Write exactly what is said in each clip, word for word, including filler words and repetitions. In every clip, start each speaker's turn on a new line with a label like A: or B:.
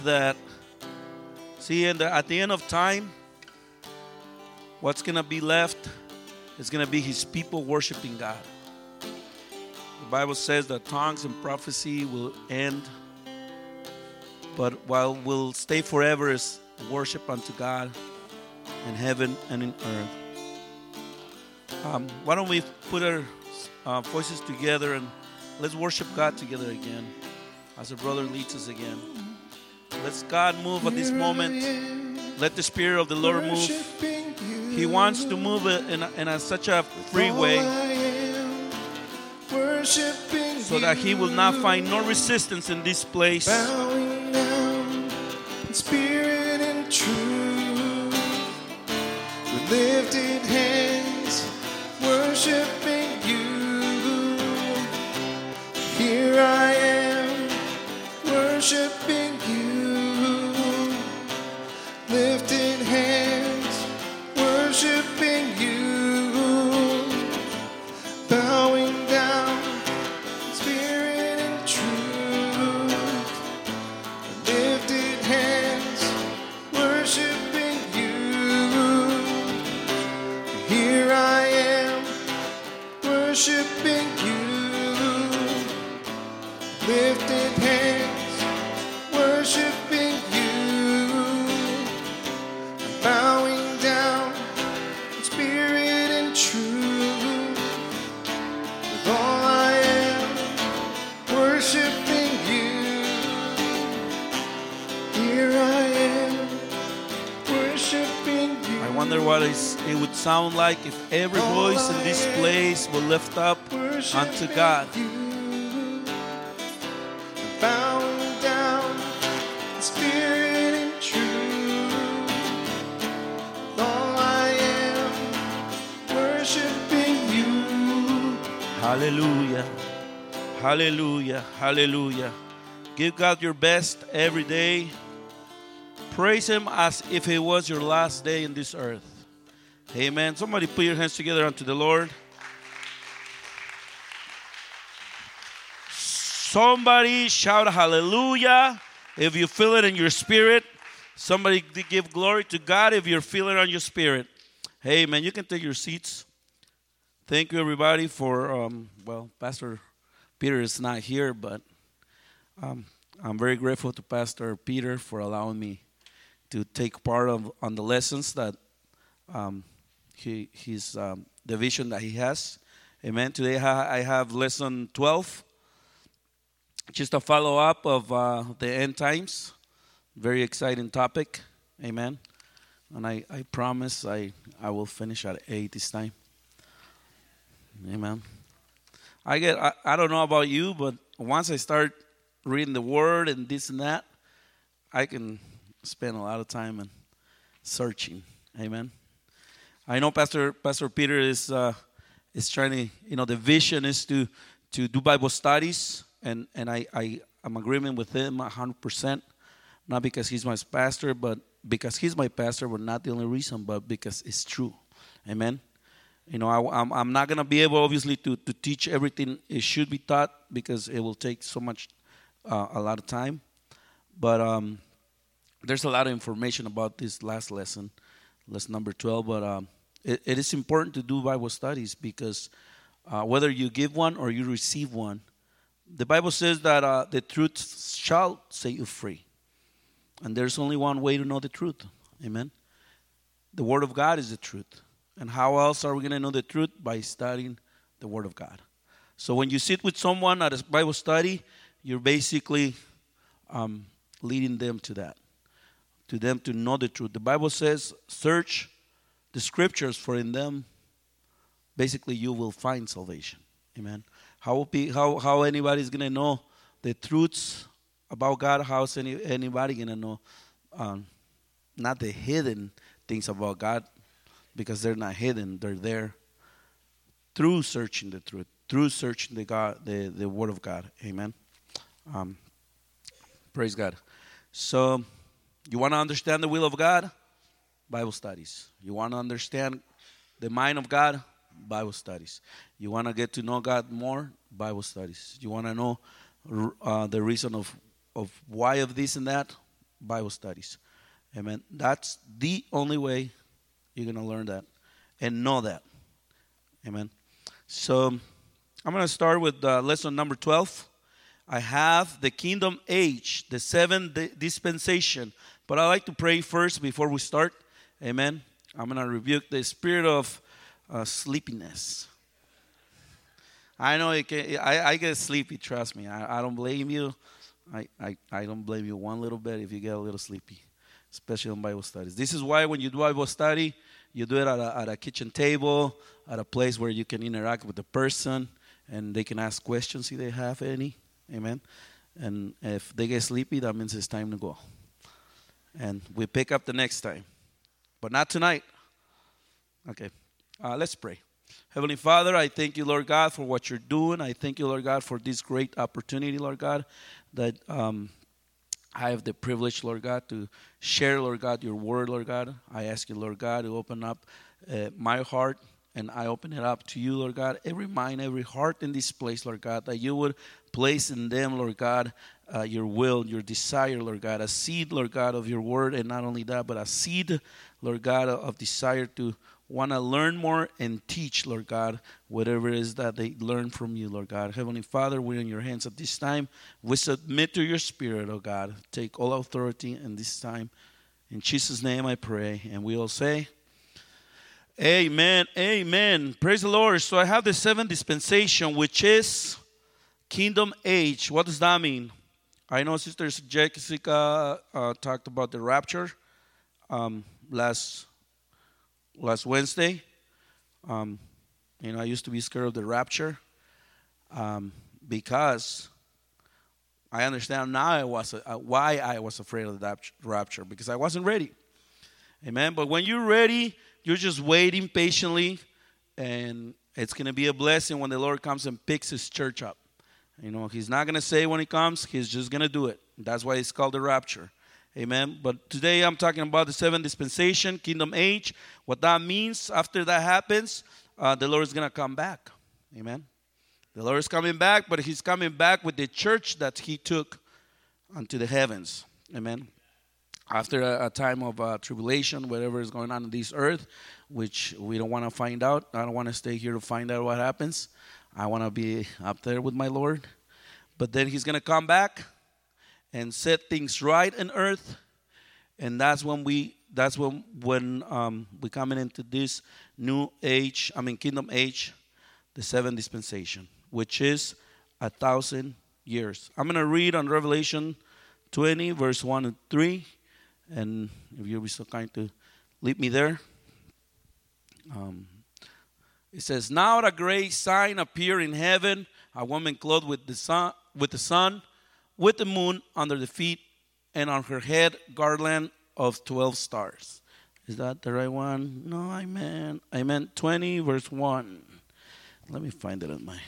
A: that, see, in the, at the end of time, what's going to be left is going to be his people worshiping God. The Bible says that tongues and prophecy will end, but what will stay forever is worship unto God in heaven and in earth. Um, why don't we put our uh, voices together and let's worship God together again as our brother leads us again. Let's God move at this moment. Let the Spirit of the Lord move. He wants to move in, a, in a, such a free way so that He will not find no resistance in this place.
B: Bowing down in spirit and truth, with lifted hands, worshiping You. Here I am, worshiping You. Lifted hands, worshiping You. Bowing down in spirit and truth, lifted hands, worshiping You. Here I am, worshiping You. Lifted hands, worshiping You. Bowing down in spirit and truth, with all I am, worshiping You. Here I am, worshiping You.
A: I wonder what is, it would sound like if every voice in this place will lift up unto God.
B: Bowing down in spirit and truth, with all I am, worshiping You.
A: Hallelujah. Hallelujah. Hallelujah. Give God your best every day. Praise Him as if it was your last day in this earth. Amen. Somebody put your hands together unto the Lord. Somebody shout hallelujah if you feel it in your spirit. Somebody give glory to God if you're feeling it on your spirit. Amen. You can take your seats. Thank you, everybody, for, um, well, Pastor Peter is not here, but um, I'm very grateful to Pastor Peter for allowing me to take part of on the lessons that um, he his um, the vision that he has. Amen. Today I have lesson twelve. Just a follow-up of uh, the end times. Very exciting topic. Amen. And I, I promise I, I will finish at eight this time. Amen. I get I, I don't know about you, but once I start reading the Word and this and that, I can spend a lot of time in searching. Amen. I know Pastor Pastor Peter is uh, is trying to, you know, the vision is to to do Bible studies. And and I, I, I'm agreement with him one hundred percent, not because he's my pastor, but because he's my pastor, but not the only reason, but because it's true. Amen. You know, I, I'm, I'm not going to be able, obviously, to, to teach everything it should be taught because it will take so much, uh, a lot of time. But um, there's a lot of information about this last lesson, lesson number twelve. But um, it, it is important to do Bible studies because uh, whether you give one or you receive one, the Bible says that uh, the truth shall set you free. And there's only one way to know the truth. Amen. The Word of God is the truth. And how else are we going to know the truth? By studying the Word of God. So when you sit with someone at a Bible study, you're basically um, leading them to that, to them to know the truth. The Bible says, search the Scriptures, for in them, basically, you will find salvation. Amen. How will be, how how anybody's gonna know the truths about God? How's any anybody gonna know um, not the hidden things about God, because they're not hidden; they're there through searching the truth, through searching the God, the, the Word of God. Amen. Um, praise God. So, you want to understand the will of God? Bible studies. You want to understand the mind of God? Bible studies. You want to get to know God more? Bible studies. You want to know uh, the reason of, of why of this and that? Bible studies. Amen. That's the only way you're going to learn that and know that. Amen. So I'm going to start with uh, lesson number twelve. I have the kingdom age, the seventh dispensation. But I like to pray first before we start. Amen. I'm going to rebuke the spirit of uh, sleepiness. I know it can, I, I get sleepy, trust me. I, I don't blame you. I, I, I don't blame you one little bit if you get a little sleepy, especially on Bible studies. This is why when you do Bible study, you do it at a, at a kitchen table, at a place where you can interact with the person, and they can ask questions if they have any. Amen. And if they get sleepy, that means it's time to go. And we pick up the next time. But not tonight. Okay. Uh, let's pray. Heavenly Father, I thank you, Lord God, for what you're doing. I thank you, Lord God, for this great opportunity, Lord God, that um, I have the privilege, Lord God, to share, Lord God, your word, Lord God. I ask you, Lord God, to open up uh, my heart, and I open it up to you, Lord God. Every mind, every heart in this place, Lord God, that you would place in them, Lord God, uh, your will, your desire, Lord God, a seed, Lord God, of your word, and not only that, but a seed, Lord God, of desire to want to learn more and teach, Lord God, whatever it is that they learn from you, Lord God. Heavenly Father, we're in your hands at this time. We submit to your spirit, oh God. Take all authority in this time. In Jesus' name I pray. And we all say, amen, amen. Praise the Lord. So I have the seventh dispensation, which is kingdom age. What does that mean? I know Sister Jessica uh, talked about the rapture um, last Last Wednesday. Um, you know, I used to be scared of the rapture um, because I understand now I was uh, why I was afraid of the rapture, because I wasn't ready. Amen. But when you're ready, you're just waiting patiently, and it's going to be a blessing when the Lord comes and picks his church up. You know, he's not going to say when he comes, he's just going to do it. That's why it's called the rapture. Amen. But today I'm talking about the seventh dispensation, kingdom age. What that means after that happens, uh, the Lord is going to come back. Amen. The Lord is coming back, but he's coming back with the church that he took unto the heavens. Amen. After a, a time of uh, tribulation, whatever is going on in this earth, which we don't want to find out. I don't want to stay here to find out what happens. I want to be up there with my Lord. But then he's going to come back and set things right in earth, and that's when we that's when when um, we coming into this new age. I mean, kingdom age, the seventh dispensation, which is a thousand years. I'm gonna read on Revelation twenty, verse one and three, and if you'll be so kind to lead me there. Um, it says, "Now a great sign appeared in heaven: a woman clothed with the sun, with the sun." with the moon under the feet, and on her head garland of twelve stars. Is that the right one? No, I meant I meant twenty, verse one. Let me find it in my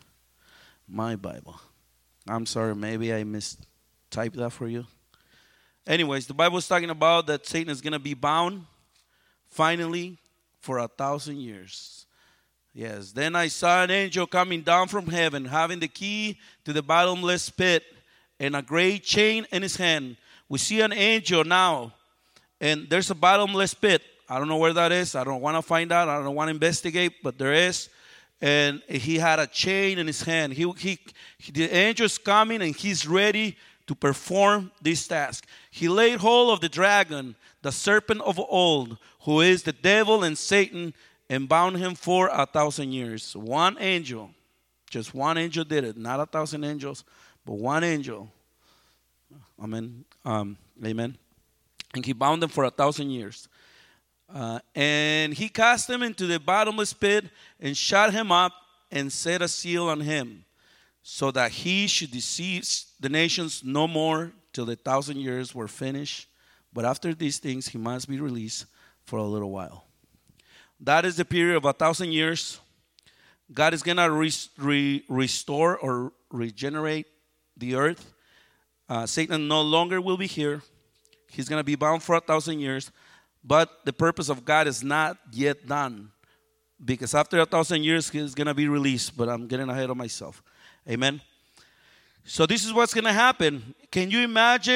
A: my Bible. I'm sorry, maybe I mistyped that for you. Anyways, the Bible is talking about that Satan is going to be bound finally for a thousand years. Yes. Then I saw an angel coming down from heaven, having the key to the bottomless pit and a great chain in his hand. We see an angel now, and there's a bottomless pit. I don't know where that is. I don't want to find out. I don't want to investigate, but there is. And he had a chain in his hand. He, he, the angel is coming, and he's ready to perform this task. He laid hold of the dragon, the serpent of old, who is the devil and Satan, and bound him for a thousand years. One angel, just one angel did it, not a thousand angels. But one angel, amen, um, amen, and he bound them for a thousand years. Uh, and he cast him into the bottomless pit and shut him up and set a seal on him, so that he should deceive the nations no more till the thousand years were finished. But after these things, he must be released for a little while. That is the period of a thousand years. God is going to re- re- restore or regenerate the earth. Uh, Satan no longer will be here. He's going to be bound for a thousand years. But the purpose of God is not yet done, because after a thousand years, he's going to be released. But I'm getting ahead of myself. Amen. So this is what's going to happen. Can you imagine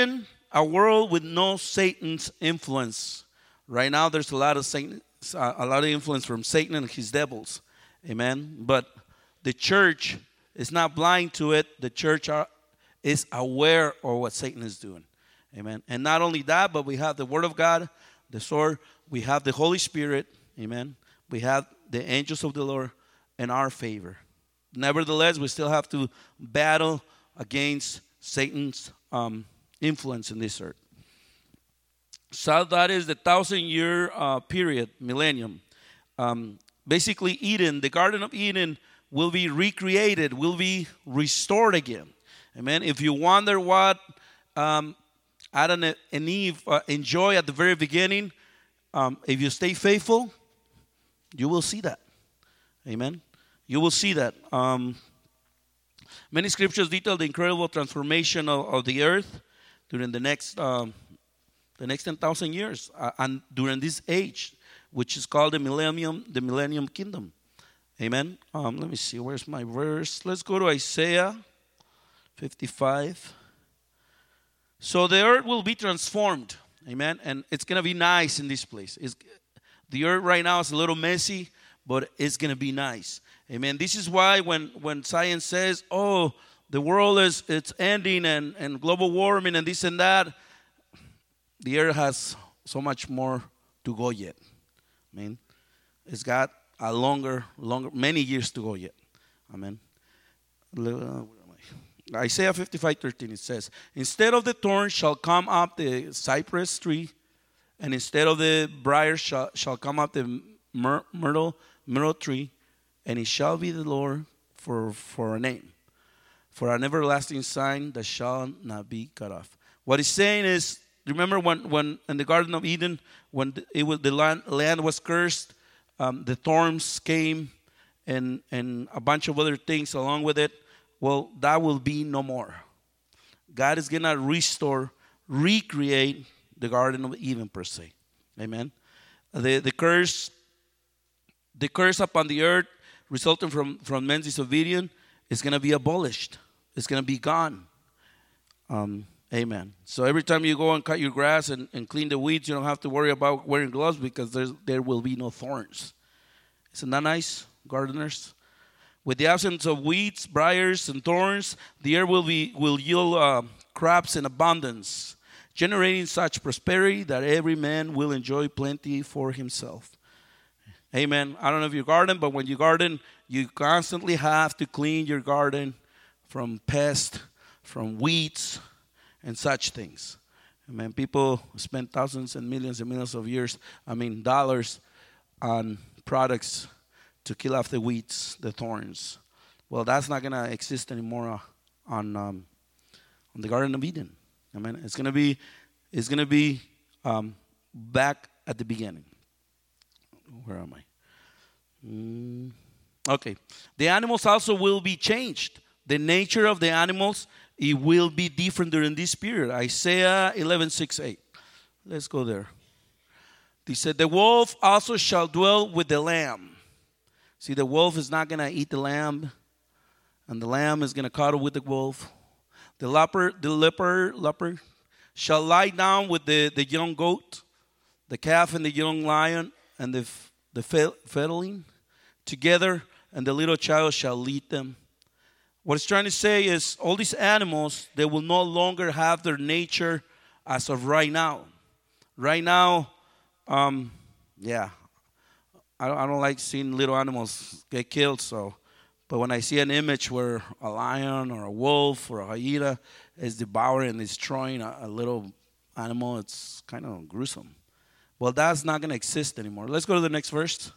A: a world with no Satan's influence. Right now, there's a lot of Satan, a lot of influence from Satan and his devils. Amen. But the church is not blind to it. The church are, is aware of what Satan is doing. Amen. And not only that, but we have the Word of God, the sword. We have the Holy Spirit. Amen. We have the angels of the Lord in our favor. Nevertheless, we still have to battle against Satan's um, influence in this earth. So that is the thousand-year uh, period, millennium. Um, basically, Eden, the Garden of Eden, will be recreated, will be restored again. Amen. If you wonder what um, Adam and Eve uh, enjoy at the very beginning, um, if you stay faithful, you will see that. Amen. You will see that. Um, many scriptures detail the incredible transformation of, of the earth during the next um, the next ten thousand years, uh, and during this age, which is called the millennium, the millennium kingdom. Amen. Um, let me see. Where's my verse? Let's go to Isaiah fifty-five. So the earth will be transformed. Amen. And it's going to be nice in this place. It's, the earth right now is a little messy, but it's going to be nice. Amen. This is why when, when science says, oh, the world is it's ending and, and global warming and this and that, the earth has so much more to go yet. Amen. It's got a longer, longer, many years to go yet. Amen. Isaiah fifty-five thirteen, it says, instead of the thorn shall come up the cypress tree, and instead of the briar shall, shall come up the myr- myrtle, myrtle tree, and it shall be the Lord for, for a name, for an everlasting sign that shall not be cut off. What he's saying is, remember when, when in the Garden of Eden, when it was, the land, land was cursed, um, the thorns came and, and a bunch of other things along with it. Well, that will be no more. God is going to restore, recreate the Garden of Eden per se. Amen. The, the curse, the curse upon the earth resulting from, from men's disobedience is going to be abolished. It's going to be gone. Um, amen. So every time you go and cut your grass and, and clean the weeds, you don't have to worry about wearing gloves because there's, there will be no thorns. Isn't that nice, gardeners? With the absence of weeds, briars, and thorns, the earth will be will yield uh, crops in abundance, generating such prosperity that every man will enjoy plenty for himself. Amen. I don't know if you garden, but when you garden, you constantly have to clean your garden from pests, from weeds, and such things. Amen. People spend thousands and millions and millions of years, I mean dollars, on products to kill off the weeds, the thorns. Well, that's not going to exist anymore uh, on um, on the Garden of Eden. Amen. It's going to be it's going to be um, back at the beginning. Where am I? Mm, okay. The animals also will be changed. The nature of the animals, it will be different during this period. Isaiah eleven six eight. Let's go there. He said, the wolf also shall dwell with the lamb. See, the wolf is not going to eat the lamb, and the lamb is going to cuddle with the wolf. The leopard, the leopard, leopard shall lie down with the, the young goat, the calf and the young lion, and the the fettling together, and the little child shall lead them. What it's trying to say is all these animals, they will no longer have their nature as of right now. Right now, um, yeah. I don't, I don't like seeing little animals get killed, so. But when I see an image where a lion or a wolf or a hyena is devouring and destroying a, a little animal, it's kind of gruesome. Well, that's not going to exist anymore. Let's go to the next verse.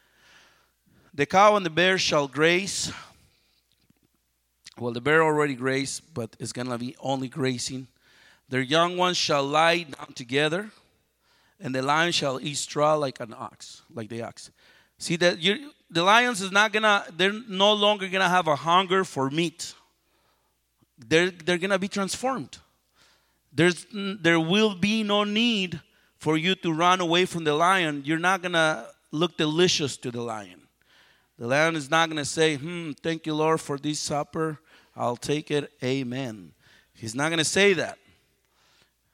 A: The cow and the bear shall graze. Well, the bear already grazed, but it's going to be only grazing. Their young ones shall lie down together, and the lion shall eat straw like an ox, like the ox. See that you, the lions is not gonna. They're no longer gonna have a hunger for meat. They're they're gonna be transformed. There's there will be no need for you to run away from the lion. You're not gonna look delicious to the lion. The lion is not gonna say, "Hmm, thank you, Lord, for this supper. I'll take it. Amen." He's not gonna say that.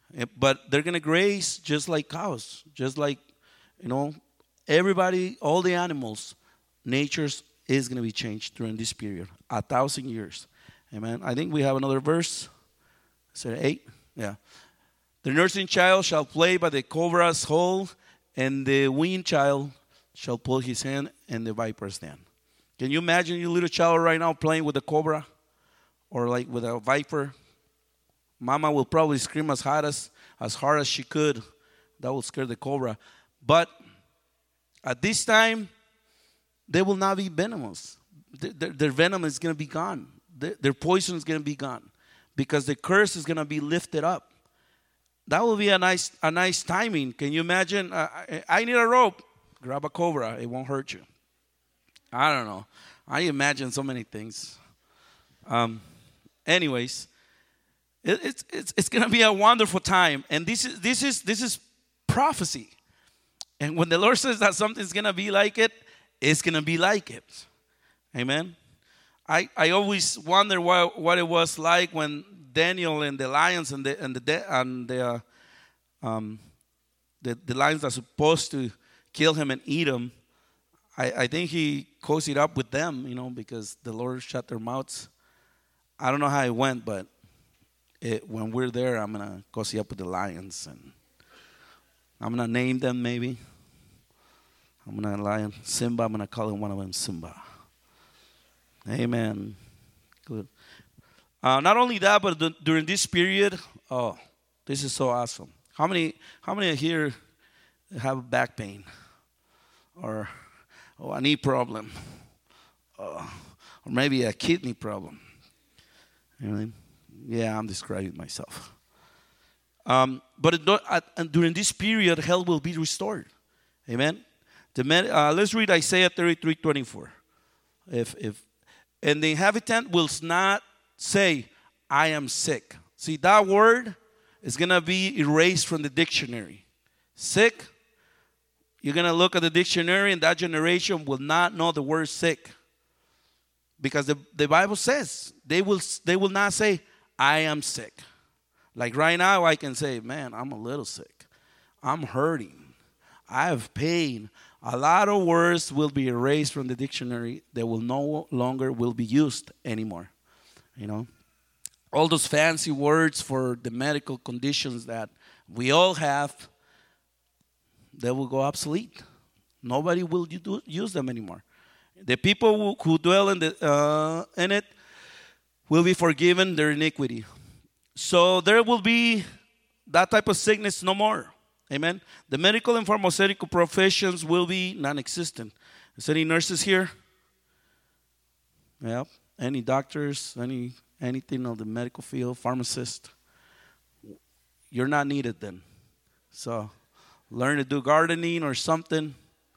A: Eh, But they're going to graze just like cows, just like, you know, everybody, all the animals, nature's is going to be changed during this period, a thousand years. Amen. I think we have another verse. Is it eight? Yeah. The nursing child shall play by the cobra's hole, and the weaned child shall put his hand in the viper's den. Can you imagine your little child right now playing with a cobra or like with a viper? Mama will probably scream as hard as, as hard as she could. That will scare the cobra. But at this time, they will not be venomous. Their, their, their venom is going to be gone. Their, their poison is going to be gone because the curse is going to be lifted up. That will be a nice, a nice timing. Can you imagine? Uh, I, I need a rope. Grab a cobra. It won't hurt you. I don't know. I imagine so many things. Um, anyways, it, it's it's it's going to be a wonderful time, and this is this is this is prophecy. And when the Lord says that something's going to be like it, it's going to be like it. Amen. I I always wonder what what it was like when Daniel and the lions and the and the and the uh, um the, the lions are supposed to kill him and eat him. I, I think he cozied up with them, you know, because the Lord shut their mouths. I don't know how it went, but it, when we're there, I'm gonna cozy up with the lions, and I'm gonna name them maybe. I'm gonna lion Simba. I'm gonna call him one of them Simba. Amen. Good. Uh, not only that, but the, during this period, oh, this is so awesome. How many, how many here have back pain, or oh, a knee problem, uh, or maybe a kidney problem? You know, yeah, I'm describing myself. Um, but it, uh, during this period, health will be restored. Amen. The uh, let's read Isaiah thirty-three twenty-four. If if and the inhabitant will not say, I am sick. See, that word is going to be erased from the dictionary. Sick, you're going to look at the dictionary, and that generation will not know the word sick. Because the, the Bible says they will, they will not say, I am sick. Like right now, I can say, man, I'm a little sick. I'm hurting. I have pain. A lot of words will be erased from the dictionary. They will no longer will be used anymore. You know, all those fancy words for the medical conditions that we all have, they will go obsolete. Nobody will do, use them anymore. The people who, who dwell in, the, uh, in it will be forgiven their iniquity. So there will be that type of sickness no more. Amen. The medical and pharmaceutical professions will be non-existent. Is there any nurses here? Yep. Any doctors, any anything of the medical field, pharmacist, you're not needed then. So learn to do gardening or something.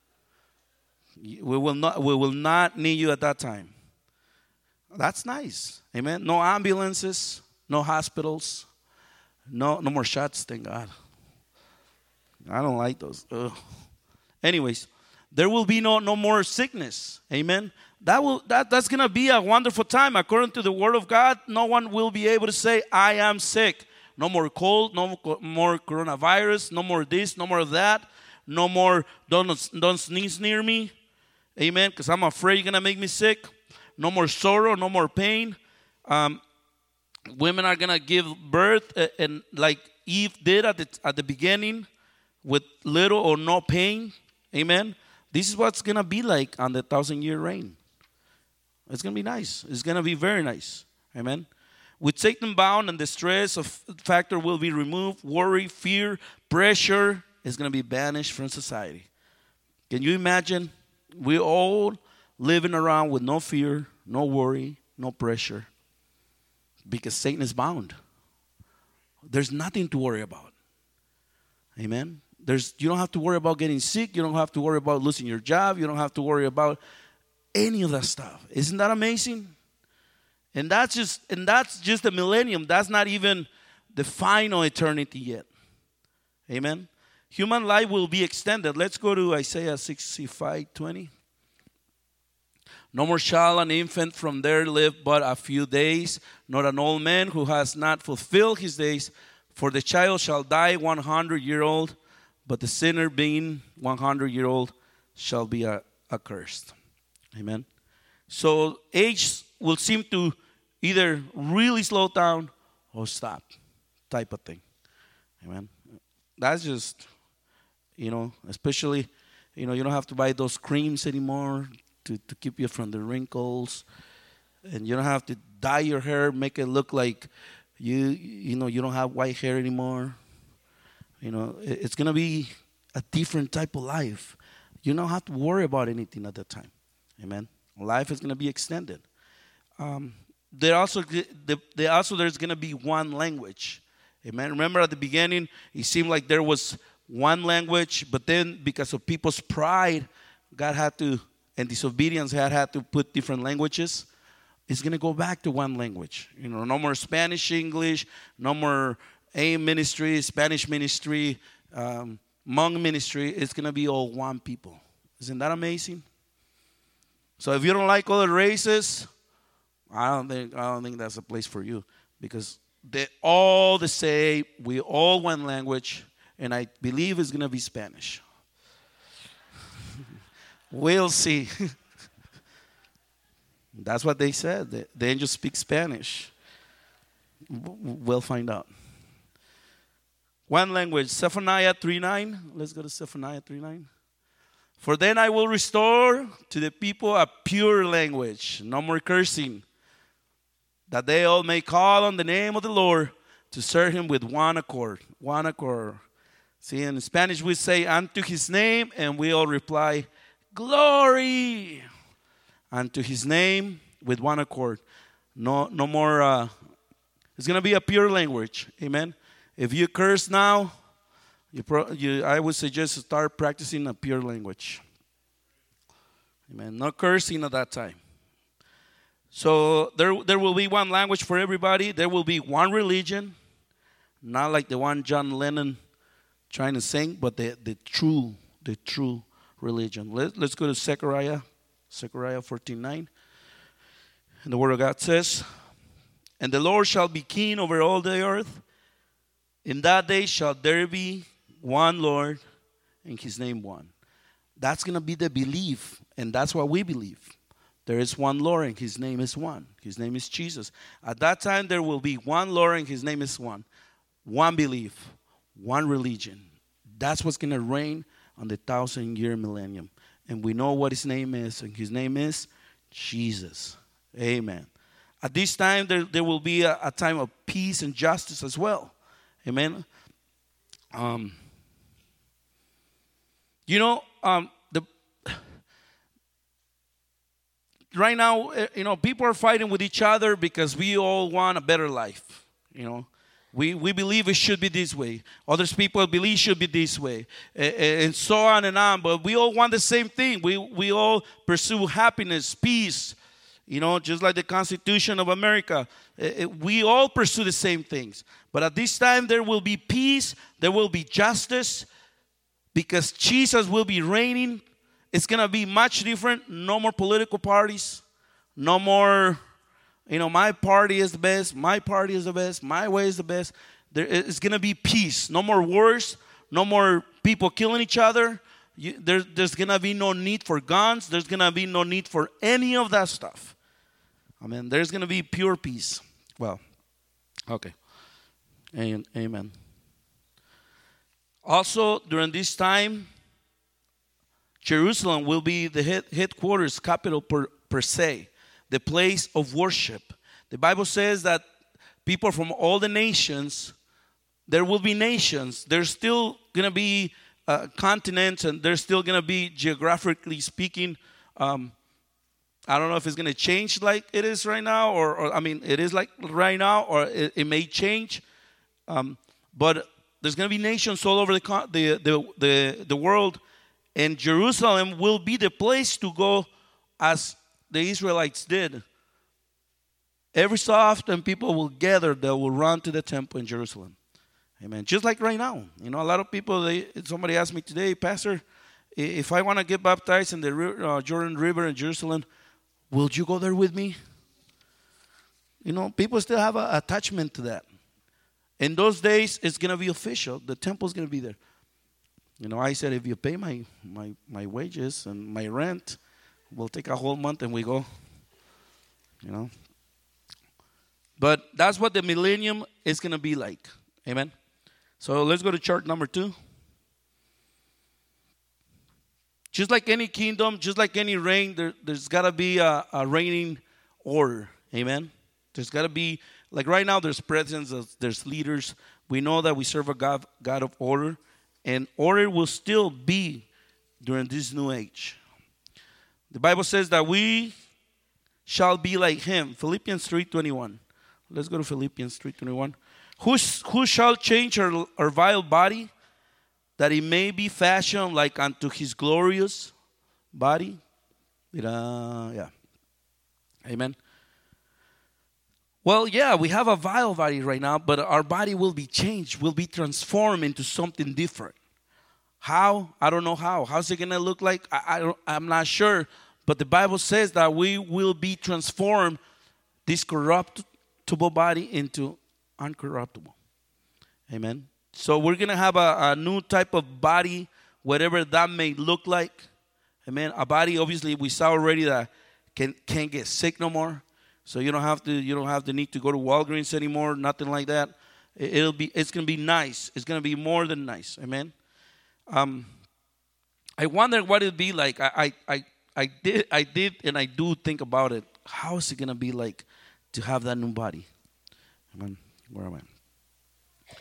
A: We will not we will not need you at that time. That's nice. Amen. No ambulances, no hospitals, no no more shots, thank God. I don't like those. Ugh. Anyways, there will be no no more sickness. Amen. That will that, that's gonna be a wonderful time. According to the word of God, no one will be able to say, I am sick. No more cold, no more coronavirus, no more this, no more of that, no more don't don't sneeze near me. Amen. Because I'm afraid you're gonna make me sick. No more sorrow, no more pain. Um, women are gonna give birth and, and like Eve did at the at the beginning, with little or no pain. Amen. This is what's going to be like on the thousand-year reign. It's going to be nice. It's going to be very nice. Amen. With Satan bound and the stress of factor will be removed, worry, fear, pressure is going to be banished from society. Can you imagine? We all living around with no fear, no worry, no pressure, because Satan is bound. There's nothing to worry about. Amen. There's, you don't have to worry about getting sick. You don't have to worry about losing your job. You don't have to worry about any of that stuff. Isn't that amazing? And that's just and that's just the millennium. That's not even the final eternity yet. Amen. Human life will be extended. Let's go to Isaiah sixty-five twenty. No more shall an infant from there live but a few days, nor an old man who has not fulfilled his days. For the child shall die one hundred year old, but the sinner being one hundred year old shall be uh, accursed. Amen. So age will seem to either really slow down or stop, type of thing. Amen. That's just, you know, especially, you know, you don't have to buy those creams anymore to, to keep you from the wrinkles. And you don't have to dye your hair, make it look like you, you know, you don't have white hair anymore. You know, it, it's going to be a different type of life. You don't have to worry about anything at that time. Amen. Life is going to be extended. Um, there also, there also there's going to be one language. Amen. Remember at the beginning, it seemed like there was one language, but then because of people's pride, God had to, and disobedience had had to put different languages. It's going to go back to one language. You know, no more Spanish, English, no more AIM ministry, Spanish ministry, um, Hmong ministry. It's going to be all one people. Isn't that amazing? So if you don't like other races, I don't think I don't think that's a place for you, because they're all the same. We all one language, and I believe it's going to be Spanish. We'll see. That's what they said. The, the angels speak Spanish. We'll find out. One language, Zephaniah three nine. Let's go to Zephaniah three nine. For then I will restore to the people a pure language, no more cursing, that they all may call on the name of the Lord to serve him with one accord. One accord. See, in Spanish we say, unto his name, and we all reply, glory. Unto his name with one accord. No, no more. Uh, it's going to be a pure language. Amen. If you curse now, you, pro, you, I would suggest to start practicing a pure language. Amen. No cursing at that time. So there, there will be one language for everybody. There will be one religion, not like the one John Lennon trying to sing, but the, the true, the true religion. Let, let's go to Zechariah, Zechariah fourteen nine. And the Word of God says, and the Lord shall be king over all the earth. In that day shall there be one Lord, and his name one. That's going to be the belief, and that's what we believe. There is one Lord, and his name is one. His name is Jesus. At that time, there will be one Lord, and his name is one. One belief, one religion. That's what's going to reign on the thousand-year millennium. And we know what his name is, and his name is Jesus. Amen. At this time, there, there will be a, a time of peace and justice as well. Amen. Um, you know, um, the right now, you know, people are fighting with each other because we all want a better life. You know, we we believe it should be this way. Others people believe it should be this way, and, and so on and on. But we all want the same thing. We we all pursue happiness, peace. You know, just like the Constitution of America, it, we all pursue the same things. But at this time, there will be peace, there will be justice, because Jesus will be reigning. It's going to be much different. No more political parties. No more, you know, my party is the best, my party is the best, my way is the best. There is going to be peace. No more wars. No more people killing each other. You, there, there's going to be no need for guns. There's going to be no need for any of that stuff. Amen. There's going to be pure peace. Well, okay. Amen. Also, during this time, Jerusalem will be the head, headquarters, capital per, per se, the place of worship. The Bible says that people from all the nations, there will be nations. There's still going to be uh, continents, and there's still going to be, geographically speaking, um, I don't know if it's going to change like it is right now, or, or I mean, it is like right now, or it, it may change. Um, but there's going to be nations all over the, the the the the world, and Jerusalem will be the place to go, as the Israelites did. Every so often, people will gather. They will run to the temple in Jerusalem. Amen. Just like right now, you know, a lot of people. They, somebody asked me today, Pastor, if I want to get baptized in the uh, Jordan River in Jerusalem, will you go there with me? You know, people still have an attachment to that. In those days, it's going to be official. The temple's going to be there. You know, I said, if you pay my, my, my wages and my rent, we'll take a whole month and we go. You know. But that's what the millennium is going to be like. Amen. So let's go to chart number two. Just like any kingdom, just like any reign, there, there's got to be a, a reigning order. Amen. There's got to be, like right now, there's presidents, there's leaders. We know that we serve a God, God of order. And order will still be during this new age. The Bible says that we shall be like him. Philippians three twenty-one. Let's go to Philippians three twenty-one. Who, who shall change our, our vile body, that it may be fashioned like unto his glorious body? Yeah. Amen. Well, yeah, we have a vile body right now, but our body will be changed, will be transformed into something different. How? I don't know how. How's it going to look like? I, I don't, I'm not sure. But the Bible says that we will be transformed, this corruptible body into uncorruptible. Amen. So we're going to have a, a new type of body, whatever that may look like. Amen. A body, obviously, we saw already that can, can't get sick no more. So you don't have to, you don't have the need to go to Walgreens anymore, nothing like that. It, it'll be, it's going to be nice. It's going to be more than nice. Amen. Um, I wonder what it'd be like. I, I, I, I did, I did, and I do think about it. How is it going to be like to have that new body? Amen. Where am I?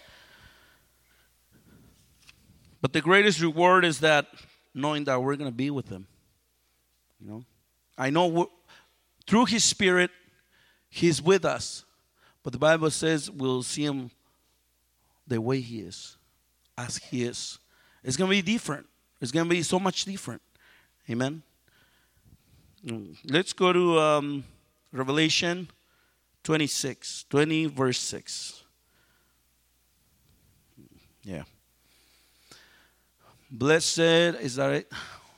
A: But the greatest reward is that knowing that we're going to be with him. You know, I know through his Spirit, he's with us. But the Bible says we'll see him the way he is, as he is. It's going to be different. It's going to be so much different. Amen. Let's go to um, Revelation twenty-six, twenty verse six. Yeah. Blessed, is that it?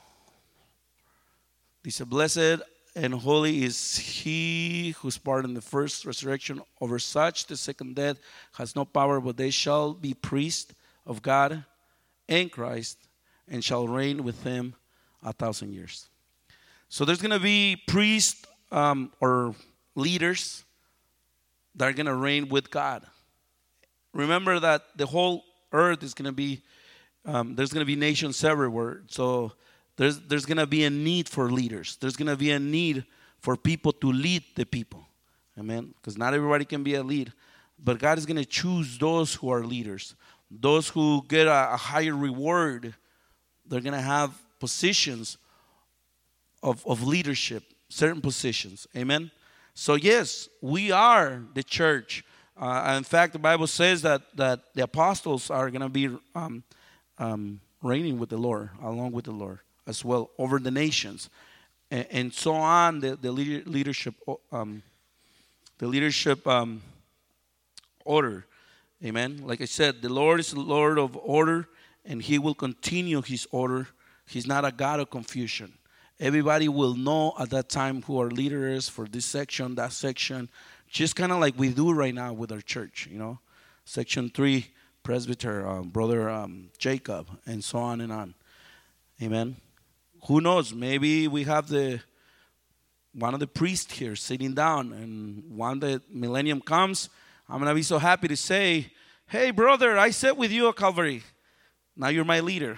A: He said, blessed and holy is he whose part in the first resurrection. Over such the second death has no power, but they shall be priests of God and Christ, and shall reign with him a thousand years. So there's going to be priests um, or leaders that are going to reign with God. Remember that the whole earth is going to be, um, there's going to be nations everywhere. So there's, there's going to be a need for leaders. There's going to be a need for people to lead the people. Amen? Because not everybody can be a lead. But God is going to choose those who are leaders. Those who get a, a higher reward, they're going to have positions of, of leadership, certain positions. Amen? So yes, we are the church. Uh, in fact, the Bible says that, that the apostles are going to be um, um, reigning with the Lord, along with the Lord as well, over the nations. And, and so on, the, the leader, leadership um, the leadership um, order. Amen. Like I said, the Lord is the Lord of order, and he will continue his order. He's not a God of confusion. Everybody will know at that time who our leader is for this section, that section, just kind of like we do right now with our church, you know. Section three, presbyter, um, brother um, Jacob, and so on and on. Amen. Who knows? Maybe we have the one of the priests here sitting down, and when the millennium comes, I'm going to be so happy to say, hey, brother, I sat with you at Calvary. Now you're my leader.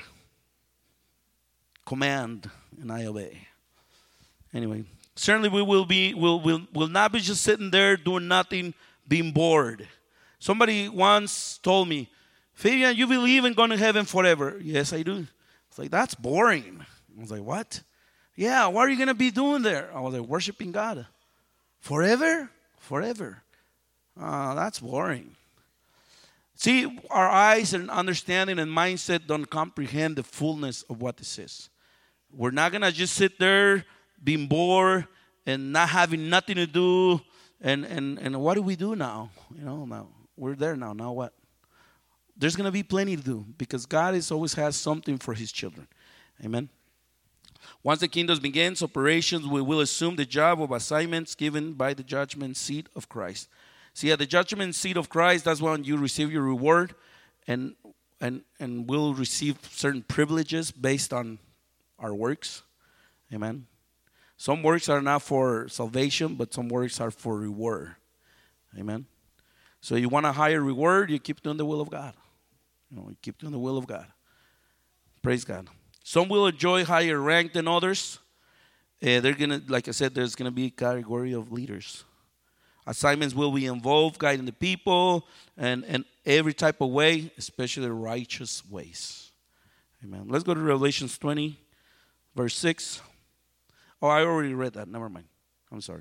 A: Command, and I obey. Anyway, certainly we will be, will will will not be just sitting there doing nothing, being bored. Somebody once told me, Fabian, you believe in going to heaven forever? Yes, I do. It's like, that's boring. I was like, what? Yeah, what are you going to be doing there? I was like, worshiping God. Forever? Forever. Uh, that's boring. See, our eyes and understanding and mindset don't comprehend the fullness of what this is. We're not going to just sit there being bored and not having nothing to do. And, and, and what do we do now? You know, now we're there now. Now what? There's going to be plenty to do because God is always has something for his children. Amen. Once the kingdom begins operations, we will assume the job of assignments given by the judgment seat of Christ. See, at the judgment seat of Christ, that's when you receive your reward, and and and we'll receive certain privileges based on our works. Amen. Some works are not for salvation, but some works are for reward. Amen. So you want a higher reward, you keep doing the will of God. You know, you keep doing the will of God. Praise God. Some will enjoy higher rank than others. Uh, they're gonna, like I said, there's gonna be a category of leaders. Assignments will be involved, guiding the people, and, and every type of way, especially righteous ways. Amen. Let's go to Revelation twenty, verse six. Oh, I already read that. Never mind. I'm sorry.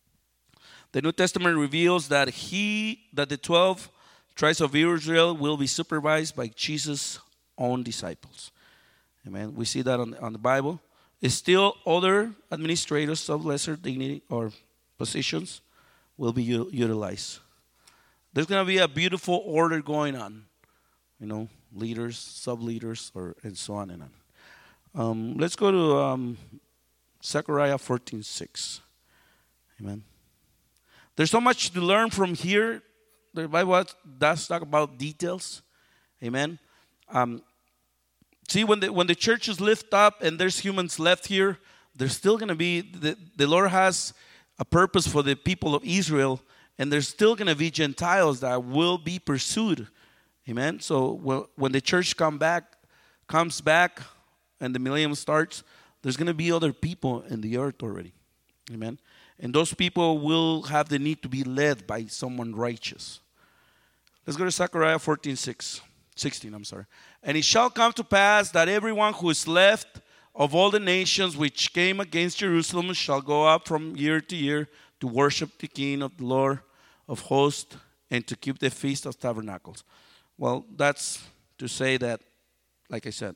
A: The New Testament reveals that he, that the twelve tribes of Israel will be supervised by Jesus' own disciples. Amen. We see that on, on the Bible. It's still other administrators of lesser dignity or positions will be u- utilized. There's going to be a beautiful order going on. You know, leaders, sub-leaders, or and so on and on. Um, let's go to um, Zechariah fourteen six. Amen. There's so much to learn from here. The Bible does talk about details. Amen. Um, see, when the when the churches lift up and there's humans left here, there's still going to be, the, the Lord has a purpose for the people of Israel, and there's still going to be Gentiles that will be pursued. Amen. So when the church come back, comes back and the millennium starts, there's going to be other people in the earth already. Amen. And those people will have the need to be led by someone righteous. Let's go to Zechariah fourteen six, sixteen, I'm sorry. And it shall come to pass that everyone who is left of all the nations which came against Jerusalem shall go up from year to year to worship the King of the Lord of hosts and to keep the Feast of Tabernacles. Well, that's to say that, like I said,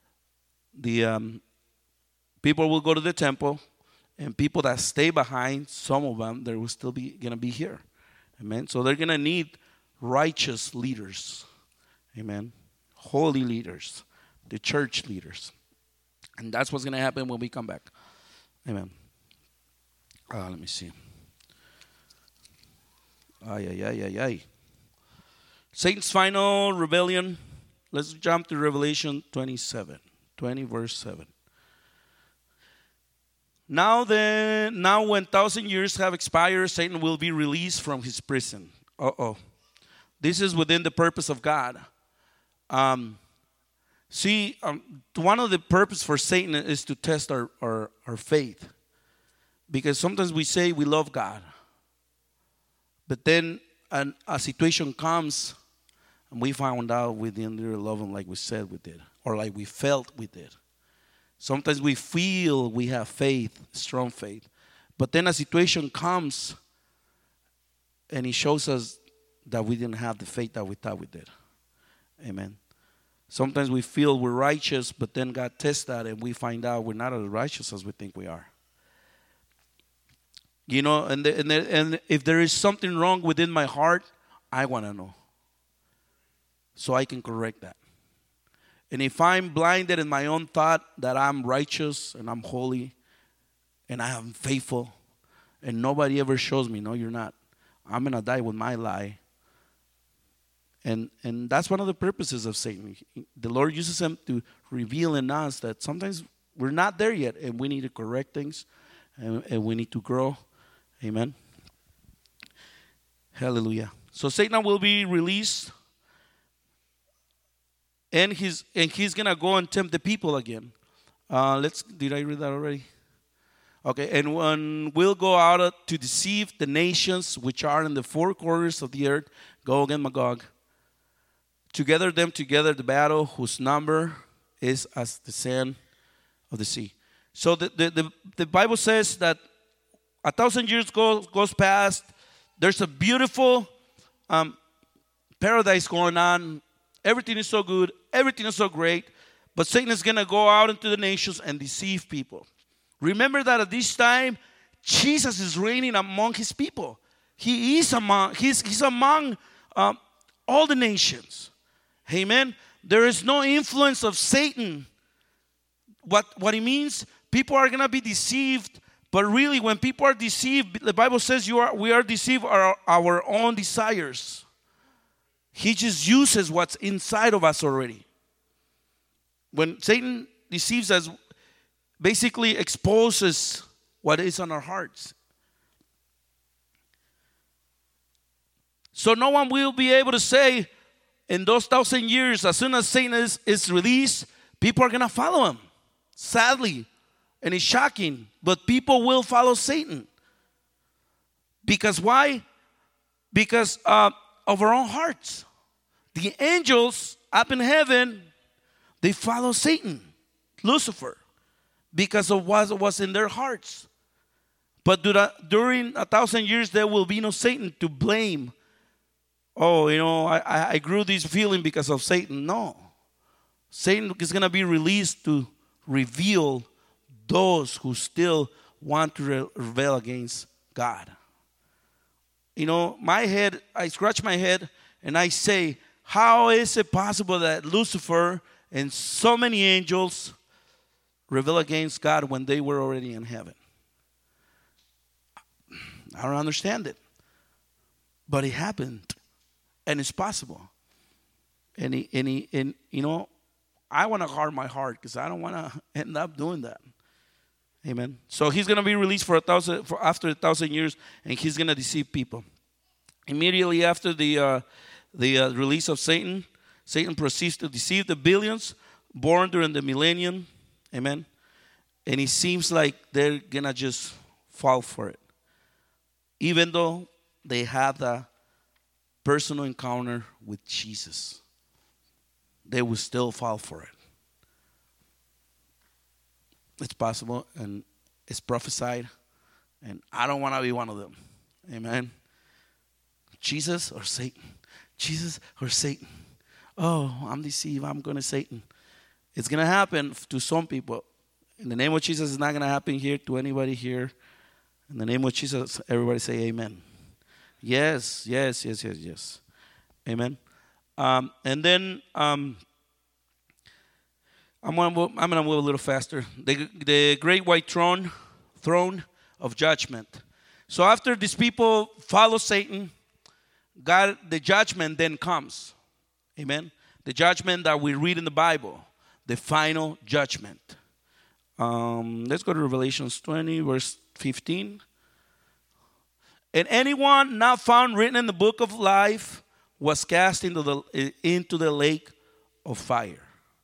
A: the um, people will go to the temple, and people that stay behind, some of them, they will still be going to be here. Amen. So they're going to need righteous leaders. Amen. Holy leaders. The church leaders. And that's what's going to happen when we come back. Amen. Uh, let me see. Ay, ay, ay, ay, ay. Satan's final rebellion. Let's jump to Revelation twenty-seven. twenty, verse seven. Now then, now when thousand years have expired, Satan will be released from his prison. Uh-oh. This is within the purpose of God. Um, see, um, one of the purpose for Satan is to test our, our, our faith. Because sometimes we say we love God. But then an, a situation comes and we found out we didn't really love him like we said we did. Or like we felt we did. Sometimes we feel we have faith, strong faith. But then a situation comes and it shows us that we didn't have the faith that we thought we did. Amen. Sometimes we feel we're righteous, but then God tests that and we find out we're not as righteous as we think we are. You know, and, the, and, the, and if there is something wrong within my heart, I want to know. So I can correct that. And if I'm blinded in my own thought that I'm righteous and I'm holy and I am faithful and nobody ever shows me, no, you're not. I'm going to die with my lie. And and that's one of the purposes of Satan. The Lord uses him to reveal in us that sometimes we're not there yet and we need to correct things and, and we need to grow. Amen. Hallelujah. So Satan will be released. And he's and he's gonna go and tempt the people again. Uh, let's. Did I read that already? Okay. And when we'll go out to deceive the nations which are in the four corners of the earth, Gog and Magog, to gather them together the battle, whose number is as the sand of the sea. So the the the, the Bible says that a thousand years goes goes past. There's a beautiful um, paradise going on. Everything is so good. Everything is so great. But Satan is going to go out into the nations and deceive people. Remember that at this time, Jesus is reigning among his people. He is among, he's, he's among um, all the nations. Amen. There is no influence of Satan. What, what it means, people are going to be deceived But really, when people are deceived, the Bible says you are, we are deceived our, our own desires. He just uses what's inside of us already. When Satan deceives us, basically exposes what is on our hearts. So no one will be able to say in those thousand years, as soon as Satan is, is released, people are going to follow him. Sadly, and it's shocking, but people will follow Satan. Because why? Because uh, of our own hearts. The angels up in heaven, they follow Satan, Lucifer, because of what was in their hearts. But during a thousand years, there will be no Satan to blame. Oh, you know, I, I grew this feeling because of Satan. No. Satan is going to be released to reveal those who still want to re- rebel against God. You know, my head, I scratch my head and I say, how is it possible that Lucifer and so many angels rebel against God when they were already in heaven? I don't understand it. But it happened. And it's possible. And, he, and, he, and you know, I want to guard my heart because I don't want to end up doing that. Amen. So he's going to be released for a thousand, for after a thousand years, and he's going to deceive people. Immediately after the uh, the uh, release of Satan, Satan proceeds to deceive the billions born during the millennium. Amen. And it seems like they're going to just fall for it. Even though they had a personal encounter with Jesus, they will still fall for it. It's possible, and it's prophesied, and I don't want to be one of them. Amen. Jesus or Satan? Jesus or Satan? Oh, I'm deceived. I'm going to Satan. It's going to happen to some people. In the name of Jesus, it's not going to happen here to anybody here. In the name of Jesus, everybody say amen. Yes, yes, yes, yes, yes. Amen. Um, and then... Um, I'm going to I'm going to move a little faster. The, the great white throne, throne of judgment. So after these people follow Satan, God, the judgment then comes. Amen. The judgment that we read in the Bible, the final judgment. Um, let's go to Revelations twenty, verse fifteen. And anyone not found written in the book of life was cast into the into the lake of fire.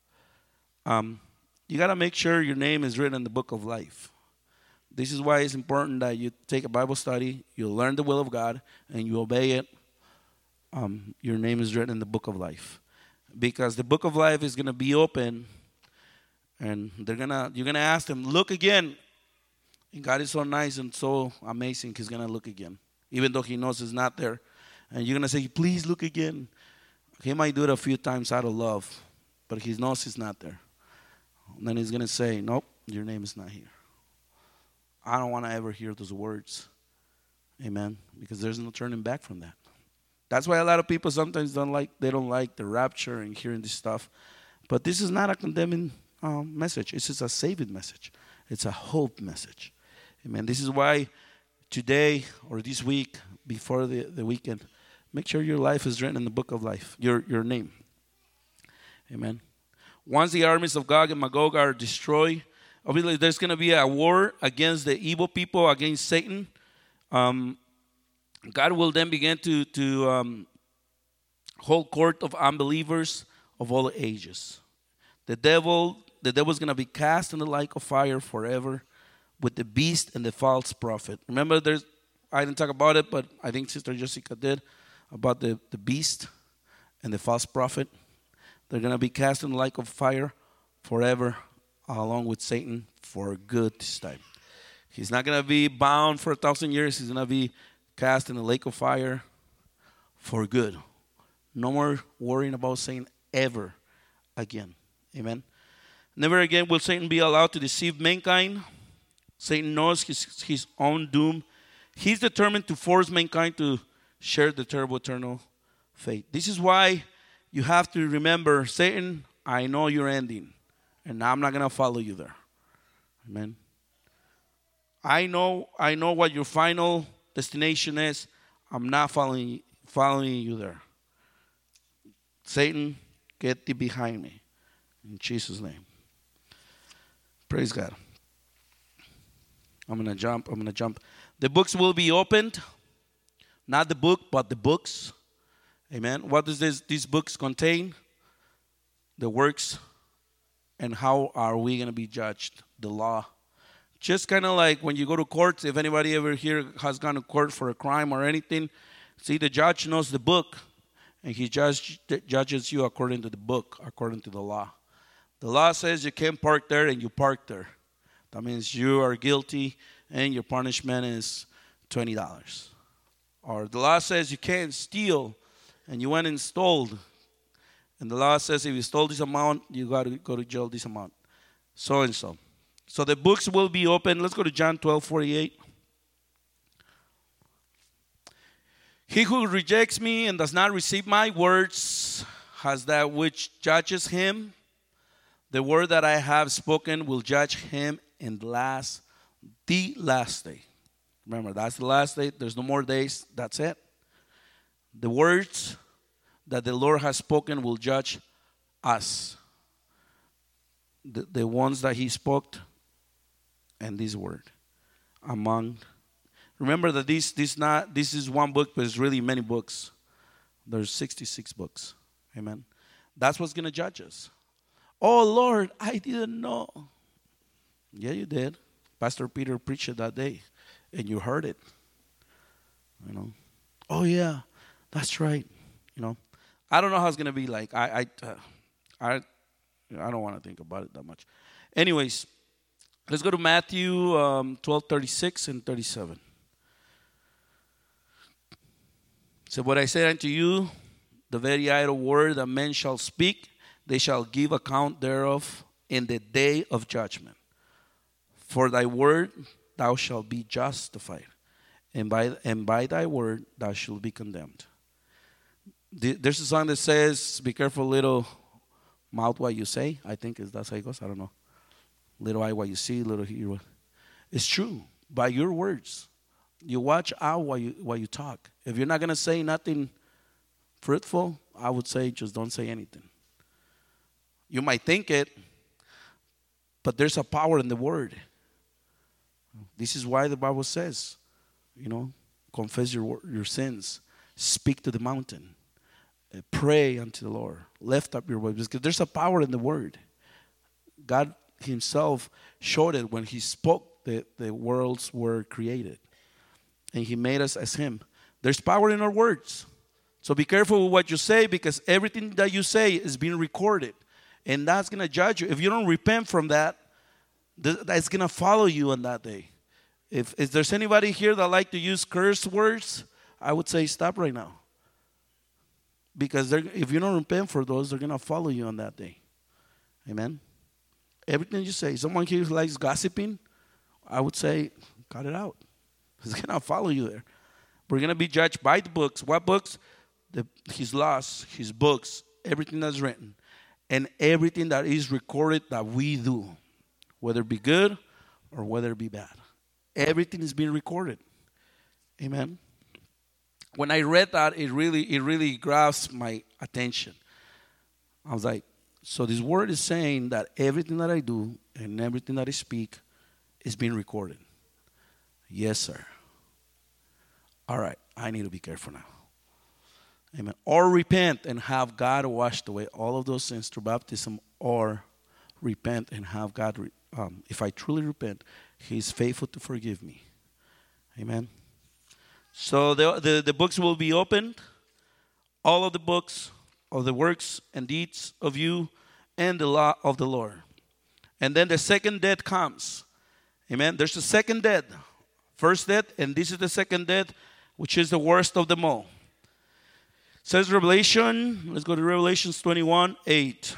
A: Um, you got to make sure your name is written in the book of life. This is why it's important that you take a Bible study, you learn the will of God, and you obey it. Um, your name is written in the book of life. Because the book of life is going to be open, and they're gonna you're going to ask them, look again. And God is so nice and so amazing, he's going to look again. Even though he knows it's not there. And you're going to say, please look again. He might do it a few times out of love, but he knows it's not there. And then he's going to say, nope, your name is not here. I don't want to ever hear those words. Amen. Because there's no turning back from that. That's why a lot of people sometimes don't like, they don't like the rapture and hearing this stuff. But this is not a condemning um, message. It's just a saving message. It's a hope message. Amen. This is why today or this week, before the, the weekend, make sure your life is written in the book of life, your, your name. Amen. Once the armies of Gog and Magog are destroyed, obviously there's going to be a war against the evil people, against Satan. Um, God will then begin to, to um, hold court of unbelievers of all ages. The devil, the devil's going to be cast in the lake of fire forever with the beast and the false prophet. Remember, there's I didn't talk about it, but I think Sister Jessica did, about the, the beast and the false prophet. They're going to be cast in the lake of fire forever, along with Satan, for good this time. He's not going to be bound for a thousand years. He's going to be cast in the lake of fire for good. No more worrying about Satan ever again. Amen. Never again will Satan be allowed to deceive mankind. Satan knows his, his own doom. He's determined to force mankind to share the terrible eternal fate. This is why you have to remember, Satan, I know your ending, and I'm not going to follow you there. Amen. I know, I know what your final destination is. I'm not following, following you there. Satan, get thee behind me. In Jesus' name. Praise God. I'm going to jump. I'm going to jump. The books will be opened. Not the book, but the books. Amen. What does this, these books contain? The works. And how are we going to be judged? The law. Just kind of like when you go to court, if anybody ever here has gone to court for a crime or anything, see, the judge knows the book, and he judge, judges you according to the book, according to the law. The law says you can't park there, and you park there. That means you are guilty, and your punishment is twenty dollars. Or the law says you can't steal, and you went and stole. And the law says if you stole this amount, you got to go to jail this amount. So and so. So the books will be open. Let's go to John twelve forty-eight. He who rejects me and does not receive my words has that which judges him. The word that I have spoken will judge him in the last, the last day. Remember, that's the last day. There's no more days. That's it. The words that the Lord has spoken will judge us. The, the ones that he spoke and this word. Among, remember that this, this, not, this is one book, but it's really many books. There's sixty-six books. Amen. That's what's going to judge us. Oh, Lord, I didn't know. Yeah, you did. Pastor Peter preached it that day, and you heard it. You know. Oh, yeah, that's right. You know. I don't know how it's going to be like. I I, uh, I, I don't want to think about it that much. Anyways, let's go to Matthew um, twelve, thirty-six and thirty-seven. So what I say unto you, the very idle word that men shall speak, they shall give account thereof in the day of judgment. For thy word thou shalt be justified, and by and by thy word thou shalt be condemned. There's a song that says, be careful, little mouth what you say. I think that's how it goes. I don't know. Little eye what you see, little ear. It's true. By your words. You watch out while you, while you talk. If you're not going to say nothing fruitful, I would say just don't say anything. You might think it, but there's a power in the word. This is why the Bible says, you know, confess your your sins. Speak to the mountain. Uh, pray unto the Lord. Lift up your voice. Because there's a power in the word. God himself showed it when he spoke that the worlds were created. And he made us as him. There's power in our words. So be careful with what you say, because everything that you say is being recorded. And that's going to judge you. If you don't repent from that, that's going to follow you on that day. If, if there's anybody here that like to use curse words, I would say stop right now. Because if you don't repent for those, they're going to follow you on that day. Amen? Everything you say. Someone here who likes gossiping, I would say cut it out. It's going to follow you there. We're going to be judged by the books. What books? The, his laws, his books, everything that's written. And everything that is recorded that we do. Whether it be good or whether it be bad. Everything is being recorded. Amen. When I read that, it really, it really grabs my attention. I was like, so this word is saying that everything that I do and everything that I speak is being recorded. Yes, sir. All right, I need to be careful now. Amen. Or repent and have God washed away all of those sins through baptism, or repent and have God, re- um, if I truly repent, he is faithful to forgive me. Amen. So the, the, the books will be opened. All of the books of the works and deeds of you and the law of the Lord. And then the second death comes. Amen. There's a second death. First death, and this is the second death, which is the worst of them all. It says Revelation, let's go to Revelation twenty-one, eight.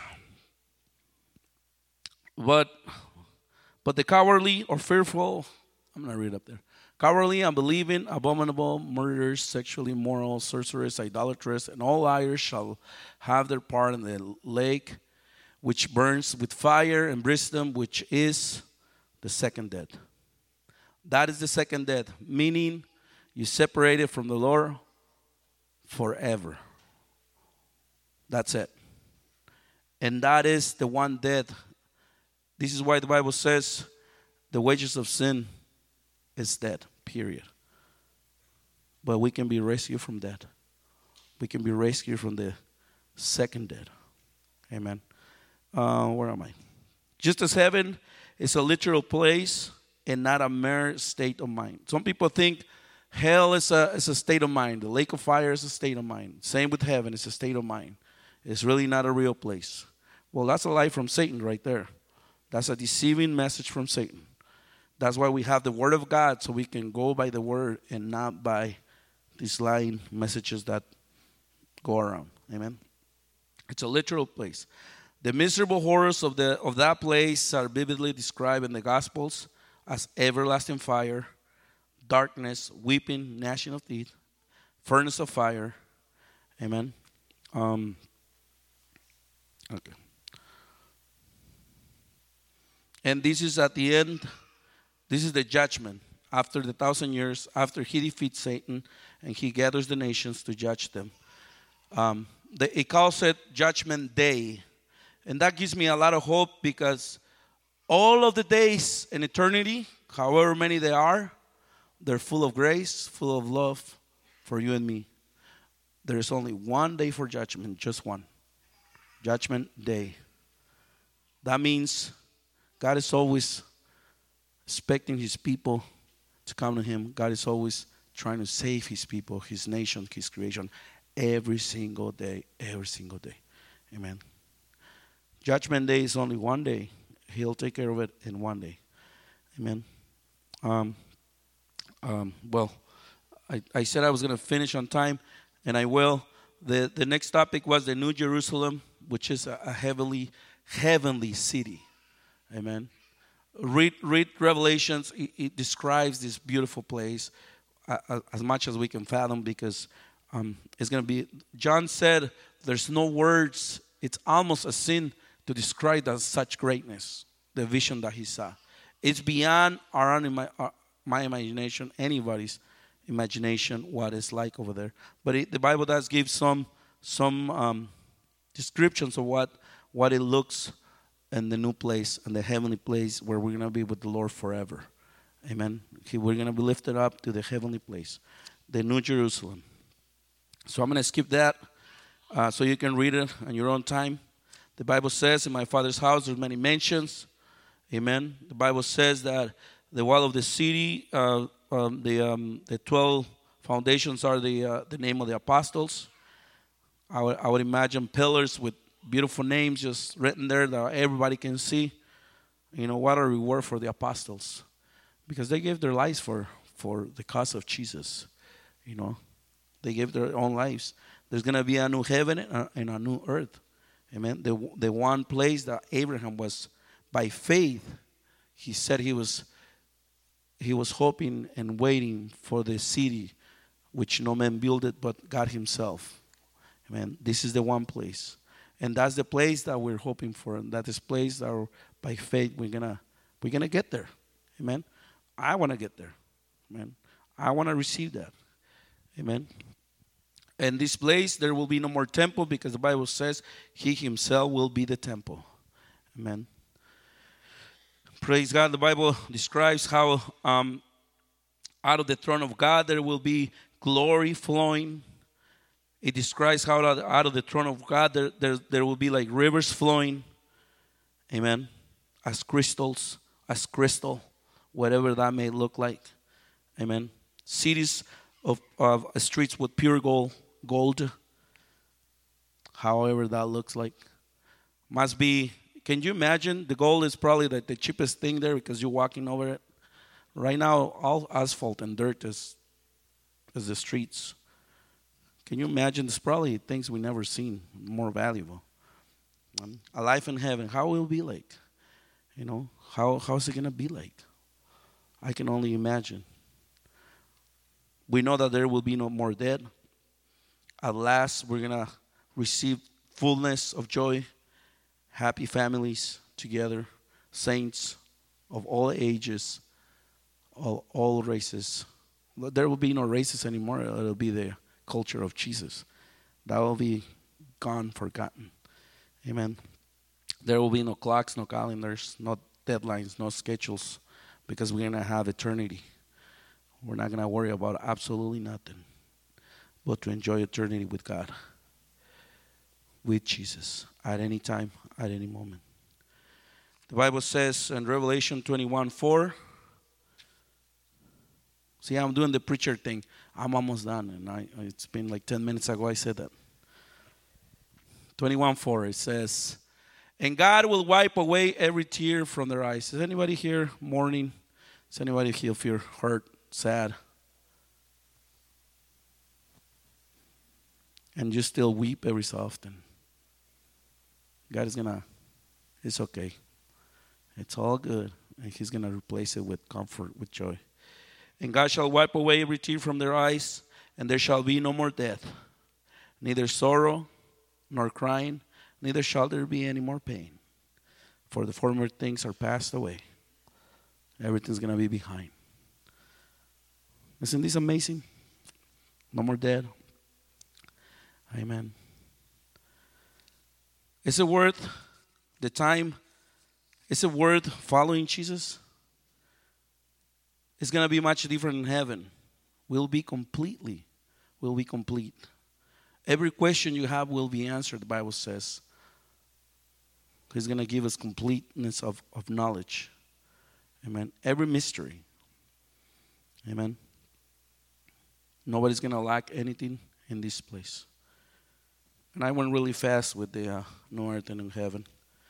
A: But, but the cowardly or fearful, I'm going to read up there. Cowardly, unbelieving, abominable, murderers, sexually immoral, sorcerers, idolaters, and all liars shall have their part in the lake which burns with fire and brimstone, which is the second death. That is the second death, meaning you're separated from the Lord forever. That's it. And that is the one death. This is why the Bible says the wages of sin is death, period. But we can be rescued from that. We can be rescued from the second death. Amen. Uh, where am I? Just as heaven is a literal place and not a mere state of mind. Some people think hell is a, is a state of mind. The lake of fire is a state of mind. Same with heaven, it's a state of mind. It's really not a real place. Well, that's a lie from Satan right there. That's a deceiving message from Satan. That's why we have the Word of God, so we can go by the Word and not by these lying messages that go around. Amen. It's a literal place. The miserable horrors of the of that place are vividly described in the Gospels as everlasting fire, darkness, weeping, gnashing of teeth, furnace of fire. Amen. Um, okay. And this is at the end. This is the judgment after the thousand years, after he defeats Satan and he gathers the nations to judge them. Um, the, it calls it Judgment Day. And that gives me a lot of hope because all of the days in eternity, however many they are, they're full of grace, full of love for you and me. There is only one day for judgment, just one. Judgment Day. That means God is always expecting his people to come to him. God is always trying to save his people, his nation, his creation, every single day, every single day. Amen. Judgment Day is only one day. He'll take care of it in one day. Amen. Um, um, well, I, I said I was going to finish on time, and I will. The, the next topic was the New Jerusalem, which is a, a heavenly, heavenly city. Amen. Read, read Revelations. It, it describes this beautiful place uh, as much as we can fathom, because um, it's going to be, John said, there's no words. It's almost a sin to describe that such greatness, the vision that he saw. It's beyond our own, our, my imagination, anybody's imagination, what it's like over there. But it, the Bible does give some some um, descriptions of what, what it looks in the new place, and the heavenly place where we're going to be with the Lord forever. Amen. We're going to be lifted up to the heavenly place, the New Jerusalem. So I'm going to skip that uh, so you can read it on your own time. The Bible says, in my Father's house there's many mansions. Amen. The Bible says that the wall of the city, uh, um, the um, the twelve foundations are the uh, the name of the apostles. I would, I would imagine pillars with beautiful names just written there that everybody can see. You know, what a reward for the apostles, because they gave their lives for, for the cause of Jesus. You know, they gave their own lives. There's going to be a new heaven and a new earth. Amen. The, the one place that Abraham was, by faith, he said he was he was hoping and waiting for the city which no man built it but God himself. Amen. This is the one place. And that's the place that we're hoping for. And that is place that by faith we're gonna we're gonna get there. Amen. I want to get there. Amen. I want to receive that. Amen. In this place there will be no more temple, because the Bible says he himself will be the temple. Amen. Praise God. The Bible describes how um, out of the throne of God there will be glory flowing. It describes how out of the throne of God there, there, there will be like rivers flowing. Amen. As crystals, as crystal, whatever that may look like. Amen. Cities of, of streets with pure gold, gold, however that looks like. Must be, can you imagine? The gold is probably the, the cheapest thing there, because you're walking over it. Right now, all asphalt and dirt is, is the streets. Can you imagine? There's probably things we never seen more valuable. Um, a life in heaven, how will it be like? You know, how how's it going to be like? I can only imagine. We know that there will be no more death. At last, we're going to receive fullness of joy, happy families together, saints of all ages, all, all races. There will be no races anymore. It'll be the culture of Jesus. That will be gone, forgotten. Amen. There will be no clocks, no calendars, no deadlines, no schedules, because we're going to have eternity. We're not going to worry about absolutely nothing, but to enjoy eternity with God, with Jesus, at any time, at any moment. The Bible says in Revelation twenty-one four, see, I'm doing the preacher thing. I'm almost done, and I, it's been like ten minutes ago I said that. twenty-one four, it says, and God will wipe away every tear from their eyes. Is anybody here mourning? Is anybody here feel hurt, sad? And you still weep every so often. God is going to, it's okay. It's all good. And He's going to replace it with comfort, with joy. And God shall wipe away every tear from their eyes, and there shall be no more death, neither sorrow nor crying, neither shall there be any more pain. For the former things are passed away. Everything's going to be behind. Isn't this amazing? No more death. Amen. Is it worth the time? Is it worth following Jesus? It's going to be much different in heaven. We'll be completely, we'll be complete. Every question you have will be answered, the Bible says. He's going to give us completeness of, of knowledge. Amen. Every mystery. Amen. Nobody's going to lack anything in this place. And I went really fast with the uh, New Earth and New Heaven.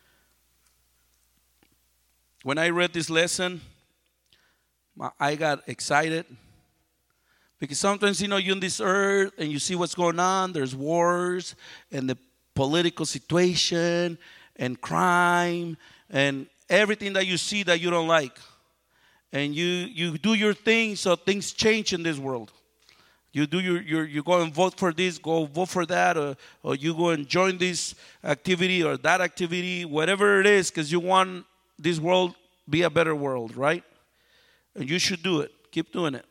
A: When I read this lesson, I got excited. Because sometimes, you know, you're on this earth and you see what's going on. There's wars and the political situation and crime and everything that you see that you don't like. And you, you do your thing so things change in this world. You do your, your you go and vote for this, go vote for that, or, or you go and join this activity or that activity, whatever it is, because you want this world be a better world, right? And you should do it. Keep doing it.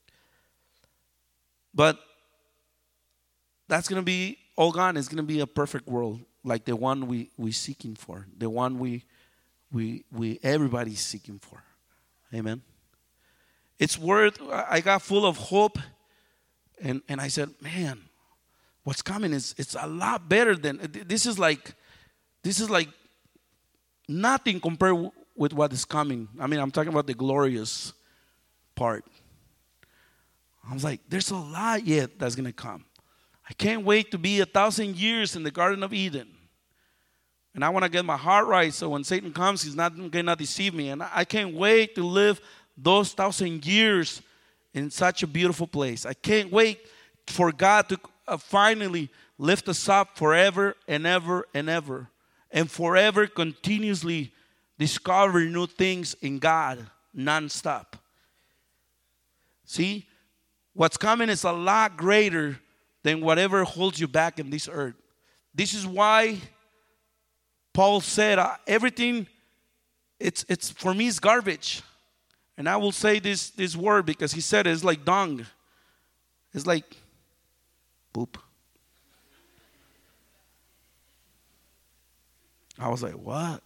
A: But that's going to be all gone. It's going to be a perfect world like the one we, we're seeking for, the one we, we, we everybody's seeking for. Amen. It's worth, I got full of hope, and, and I said, man, what's coming is it's a lot better than, this is like, this is like nothing compared with what is coming. I mean, I'm talking about the glorious part. I was like, there's a lot yet that's going to come. I can't wait to be a thousand years in the Garden of Eden. And I want to get my heart right so when Satan comes, he's not going to deceive me. And I can't wait to live those thousand years in such a beautiful place. I can't wait for God to uh, finally lift us up forever and ever and ever. And forever continuously discover new things in God nonstop. See? What's coming is a lot greater than whatever holds you back in this earth. This is why Paul said, uh, everything, it's it's for me, it's garbage. And I will say this, this word because he said it, it's like dung. It's like poop. I was like, what?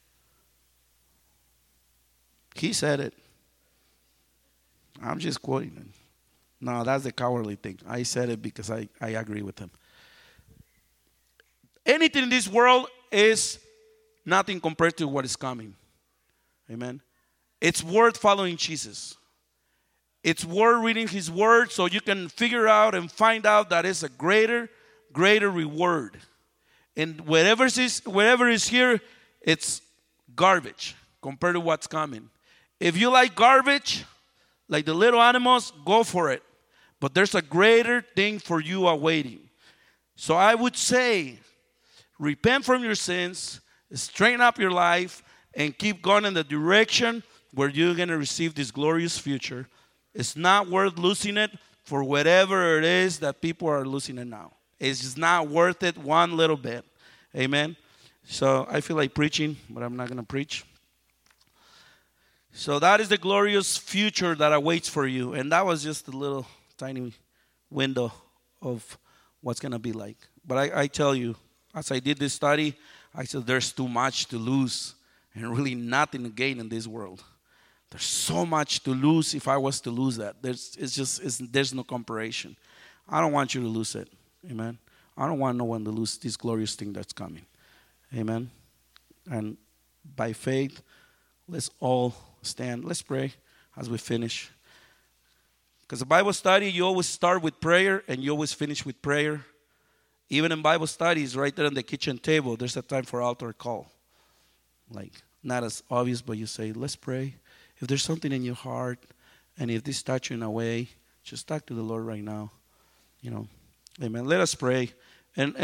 A: He said it. I'm just quoting him. No, that's the cowardly thing. I said it because I, I agree with him. Anything in this world is nothing compared to what is coming. Amen. It's worth following Jesus. It's worth reading His Word so you can figure out and find out that it's a greater, greater reward. And whatever is, whatever is here, it's garbage compared to what's coming. If you like garbage, like the little animals, go for it. But there's a greater thing for you awaiting. So I would say, repent from your sins, straighten up your life, and keep going in the direction where you're going to receive this glorious future. It's not worth losing it for whatever it is that people are losing it now. It's just not worth it one little bit. Amen. So I feel like preaching, but I'm not going to preach. So that is the glorious future that awaits for you. And that was just a little tiny window of what's going to be like. But I, I tell you, as I did this study, I said there's too much to lose and really nothing to gain in this world. There's so much to lose if I was to lose that. There's, it's just, it's, there's no comparison. I don't want you to lose it. Amen. I don't want no one to lose this glorious thing that's coming. Amen. And by faith, let's all stand. Let's pray as we finish. Because the Bible study, you always start with prayer and you always finish with prayer. Even in Bible studies, right there on the kitchen table, there's a time for altar call. Like, not as obvious, but you say, let's pray. If there's something in your heart, and if this touch you in a way, just talk to the Lord right now. You know, amen. Let us pray. And, and